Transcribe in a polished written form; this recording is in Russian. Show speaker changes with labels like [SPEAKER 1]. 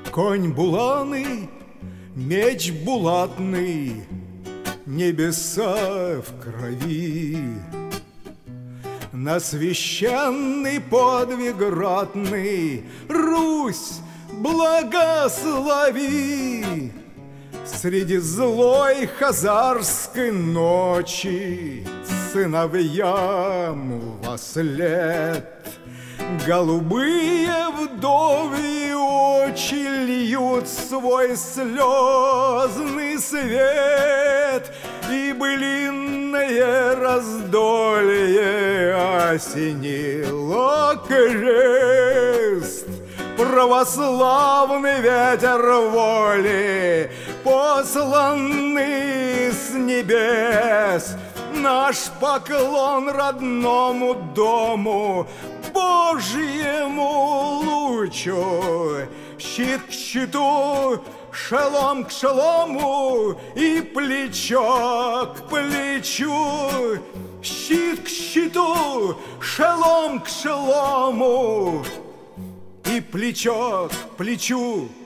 [SPEAKER 1] Конь буланый, меч булатный, небеса в крови. На священный подвиг ратный Русь благослови. Среди злой хазарской ночи сыновьям вослед голубые вдовьи очи льют свой слезный свет, и былинное раздолье осенило крест. Православный ветер воли, посланный с небес, наш поклон родному дому, Божьему лучу. Щит к щиту, шелом к шелому и плечо к плечу. Щит к щиту, шелом к шелому и плечо к плечу.